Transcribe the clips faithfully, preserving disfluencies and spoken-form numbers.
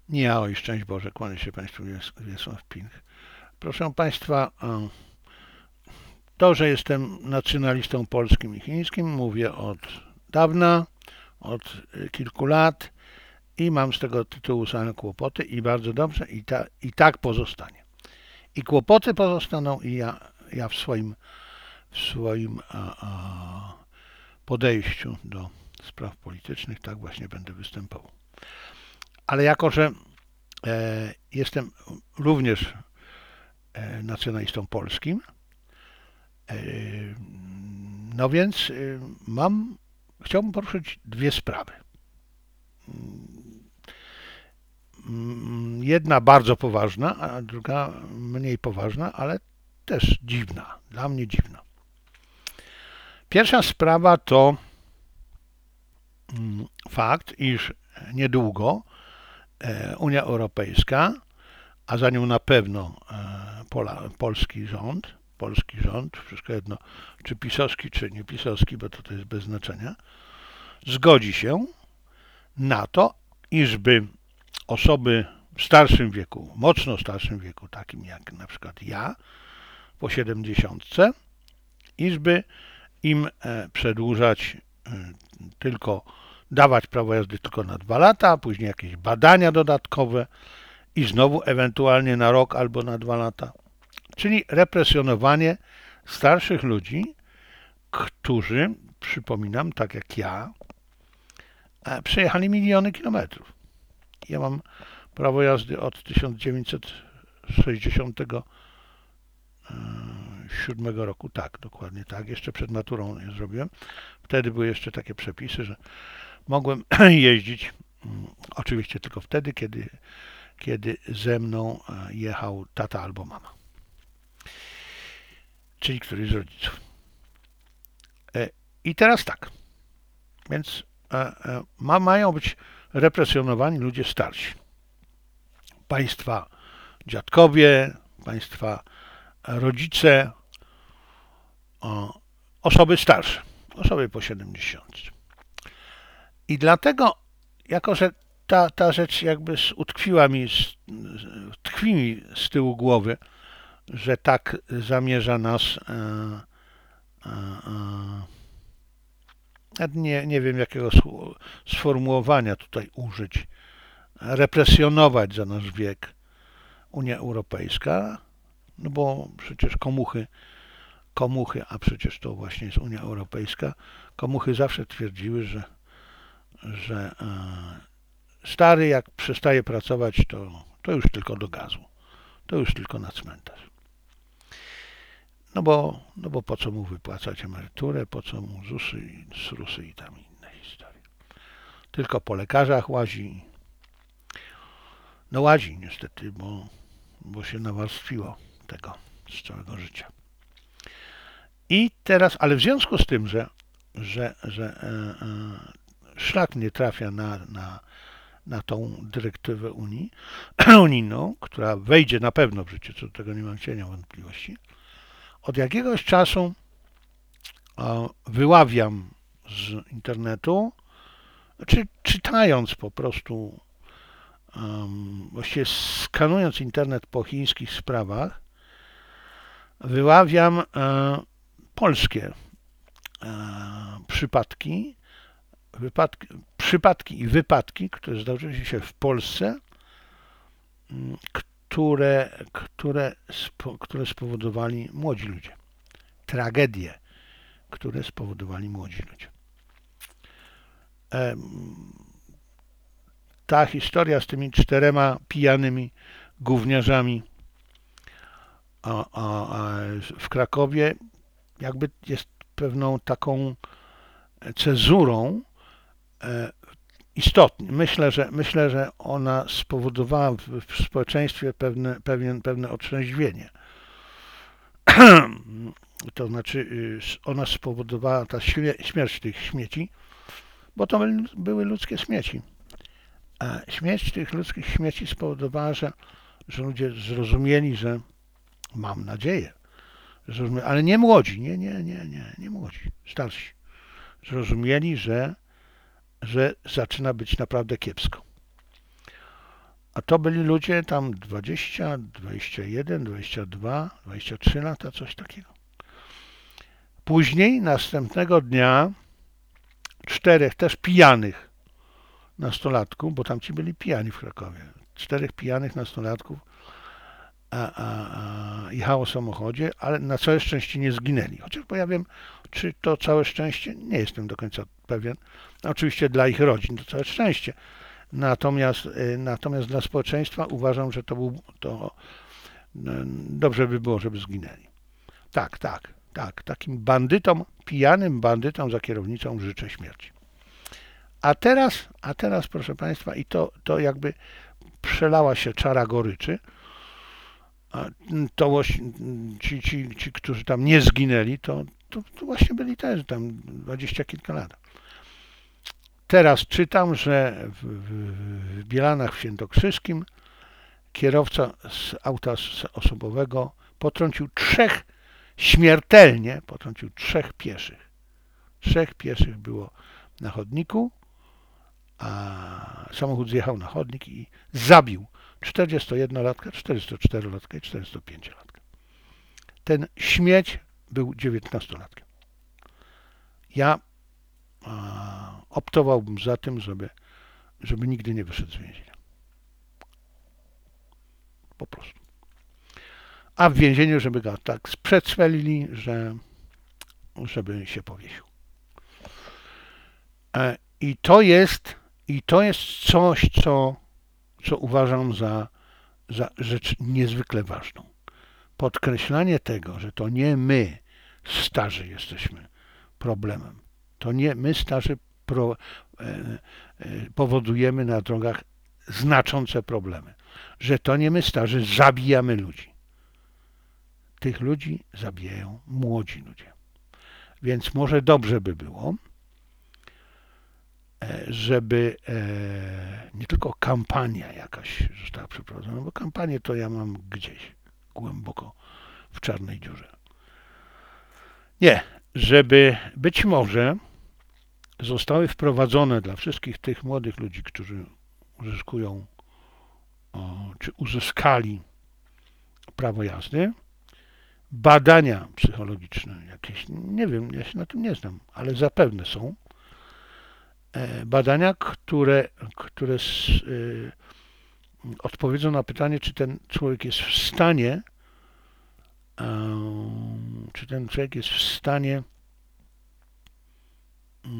Ja, oj, szczęść Boże, kłanię się Państwu, Wiesław Pink. Proszę Państwa, to, że jestem nacjonalistą polskim i chińskim, mówię od dawna, od kilku lat i mam z tego tytułu same kłopoty i bardzo dobrze i, ta, i tak pozostanie. I kłopoty pozostaną i ja, ja w swoim, w swoim a, a, podejściu do spraw politycznych tak właśnie będę występował. Ale jako, że e, jestem również e, nacjonalistą polskim, e, no więc e, mam, chciałbym poruszyć dwie sprawy. Jedna bardzo poważna, a druga mniej poważna, ale też dziwna, dla mnie dziwna. Pierwsza sprawa to fakt, iż niedługo Unia Europejska, a za nią na pewno Pola, polski rząd, polski rząd, wszystko jedno, czy pisowski, czy nie pisowski, bo to, to jest bez znaczenia, zgodzi się na to, iżby osoby w starszym wieku, mocno starszym wieku, takim jak na przykład ja, po siedemdziesiątce, iżby im przedłużać tylko, dawać prawo jazdy tylko na dwa lata, a później jakieś badania dodatkowe i znowu ewentualnie na rok albo na dwa lata. Czyli represjonowanie starszych ludzi, którzy, przypominam, tak jak ja, przejechali miliony kilometrów. Ja mam prawo jazdy od tysiąc dziewięćset sześćdziesiątego siódmego roku, tak, dokładnie tak, jeszcze przed maturą je zrobiłem. Wtedy były jeszcze takie przepisy, że mogłem jeździć, oczywiście tylko wtedy, kiedy, kiedy ze mną jechał tata albo mama, czyli któryś z rodziców. I teraz tak, więc ma, mają być represjonowani ludzie starsi. Państwa dziadkowie, państwa rodzice, o, osoby starsze, osoby po siedemdziesiątce. I dlatego, jako że ta, ta rzecz jakby utkwiła mi, tkwi mi z tyłu głowy, że tak zamierza nas, e, e, e, nie, nie wiem jakiego sformułowania tutaj użyć, represjonować za nasz wiek Unia Europejska, no bo przecież komuchy, komuchy, a przecież to właśnie jest Unia Europejska, komuchy zawsze twierdziły, że, że e, stary jak przestaje pracować, to, to już tylko do gazu, to już tylko na cmentarz. No bo, no bo po co mu wypłacać emeryturę, po co mu zusy, srusy i tam inne historie. Tylko po lekarzach łazi. No łazi niestety, bo, bo się nawarstwiło tego z całego życia. I teraz, ale w związku z tym, że, że, że e, e, szlak nie trafia na, na, na tą dyrektywę Unii, unijną, która wejdzie na pewno w życie, co do tego nie mam cienia wątpliwości, od jakiegoś czasu e, wyławiam z internetu, czy czytając po prostu, um, właściwie skanując internet po chińskich sprawach, wyławiam e, polskie e, przypadki, wypadki, przypadki i wypadki, które zdarzyły się w Polsce, które, które, spo, które spowodowali młodzi ludzie. Tragedie, które spowodowali młodzi ludzie. E, ta historia z tymi czterema pijanymi gówniarzami a, a, a w Krakowie jakby jest pewną taką cezurą e, istotnie. Myślę, że myślę, że ona spowodowała w, w społeczeństwie pewne, pewien, pewne otrzeźwienie. To znaczy ona spowodowała ta śmierć tych śmieci, bo to były ludzkie śmieci. A śmierć tych ludzkich śmieci spowodowała, że, że ludzie zrozumieli, że mam nadzieję, zrozumieli, ale nie młodzi, nie, nie, nie, nie, nie młodzi, starsi. Zrozumieli, że, że zaczyna być naprawdę kiepsko. A to byli ludzie tam dwadzieścia, dwadzieścia jeden, dwadzieścia dwa, dwadzieścia trzy lata, coś takiego. Później, następnego dnia, czterech też pijanych nastolatków, bo tamci byli pijani w Krakowie, czterech pijanych nastolatków a, a, a, jechało w samochodzie, ale na całe szczęście nie zginęli. Chociaż bo ja wiem, czy to całe szczęście, nie jestem do końca pewien. Oczywiście dla ich rodzin to całe szczęście. Natomiast, natomiast dla społeczeństwa uważam, że to był to dobrze by było, żeby zginęli. Tak, tak, tak. Takim bandytom, pijanym bandytom za kierownicą życzę śmierci. A teraz, a teraz proszę Państwa, i to, to jakby przelała się czara goryczy. To ci, ci, ci, którzy tam nie zginęli, to, to, to właśnie byli też tam dwadzieścia kilka lat. Teraz czytam, że w, w, w Bielanach w Świętokrzyskim kierowca z auta osobowego potrącił trzech, śmiertelnie potrącił trzech pieszych. Trzech pieszych było na chodniku, a samochód zjechał na chodnik i zabił czterdziestojednolatka, czterdziestoczterolatka i czterdziestopięciolatka. Ten śmieć był dziewiętnastolatkiem. Ja a, optowałbym za tym, żeby, żeby nigdy nie wyszedł z więzienia. Po prostu. A w więzieniu, żeby go tak sprzedspelili, że żeby się powiesił. E, I to jest, i to jest coś, co, co uważam za, za rzecz niezwykle ważną. Podkreślanie tego, że to nie my, starzy, jesteśmy problemem. To nie my, starzy, pro, e, e, powodujemy na drogach znaczące problemy. Że to nie my, starzy, zabijamy ludzi. Tych ludzi zabijają młodzi ludzie. Więc może dobrze by było, żeby e, nie tylko kampania jakaś została przeprowadzona, bo kampanię to ja mam gdzieś głęboko w czarnej dziurze. Nie, żeby być może zostały wprowadzone dla wszystkich tych młodych ludzi, którzy uzyskują o, czy uzyskali prawo jazdy, badania psychologiczne jakieś, nie wiem, ja się na tym nie znam, ale zapewne są badania, które, które y, odpowiedzą na pytanie, czy ten człowiek jest w stanie, y, czy ten człowiek jest w stanie y,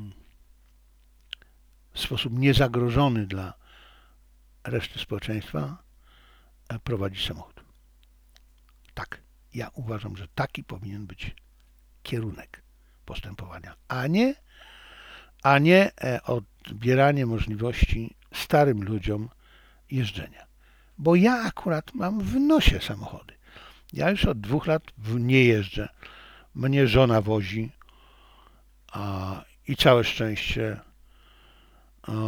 w sposób niezagrożony dla reszty społeczeństwa prowadzić samochód. Tak, ja uważam, że taki powinien być kierunek postępowania, a nie a nie odbieranie możliwości starym ludziom jeżdżenia. Bo ja akurat mam w nosie samochody. Ja już od dwóch lat nie jeżdżę. Mnie żona wozi a, i całe szczęście a, a,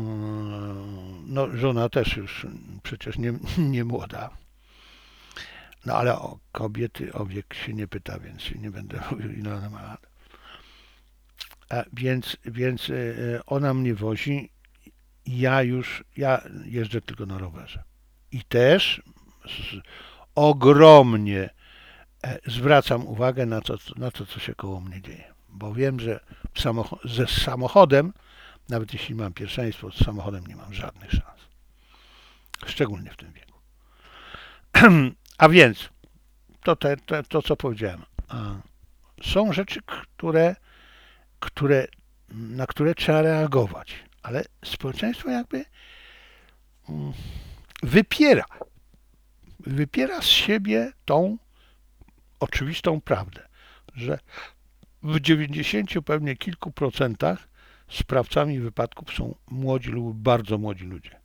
no żona też już przecież nie, nie młoda. No ale o kobiety o wiek się nie pyta, więc nie będę mówił, ile ona ma lat. A więc, więc ona mnie wozi, ja już, ja jeżdżę tylko na rowerze. I też z, ogromnie zwracam uwagę na to, na to, co się koło mnie dzieje. Bo wiem, że samochod, ze samochodem, nawet jeśli mam pierwszeństwo, z samochodem nie mam żadnych szans. Szczególnie w tym wieku. A więc, to, te, to, to co powiedziałem. Są rzeczy, które Które, na które trzeba reagować, ale społeczeństwo jakby wypiera, wypiera z siebie tą oczywistą prawdę, że w dziewięćdziesięciu pewnie kilku procentach sprawcami wypadków są młodzi lub bardzo młodzi ludzie.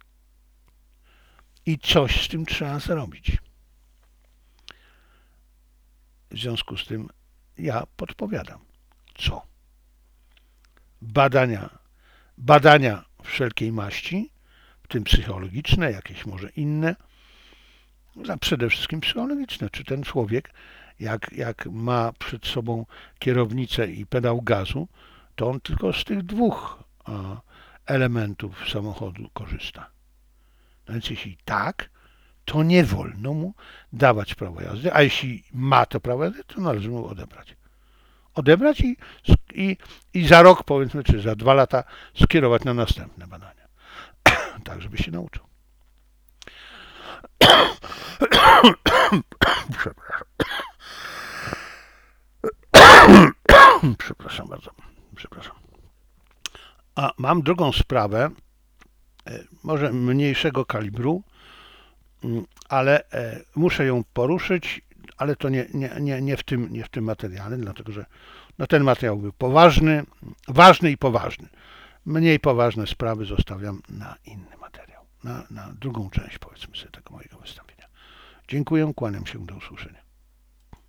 I coś z tym trzeba zrobić. W związku z tym ja podpowiadam, co? Badania, badania wszelkiej maści, w tym psychologiczne, jakieś może inne, a przede wszystkim psychologiczne. Czy ten człowiek, jak, jak ma przed sobą kierownicę i pedał gazu, to on tylko z tych dwóch elementów samochodu korzysta. No więc jeśli tak, to nie wolno mu dawać prawo jazdy, a jeśli ma to prawo jazdy, to należy mu odebrać. Odebrać i, i, i za rok, powiedzmy, czy za dwa lata skierować na następne badania. Tak, żeby się nauczył. Przepraszam. Przepraszam bardzo. Przepraszam. A mam drugą sprawę, może mniejszego kalibru, ale muszę ją poruszyć, ale to nie, nie, nie, nie, w, tym, nie w tym materiale, dlatego że no, ten materiał był poważny, ważny i poważny. Mniej poważne sprawy zostawiam na inny materiał, na, na drugą część, powiedzmy sobie, tego mojego wystąpienia. Dziękuję, kłaniam się, do usłyszenia.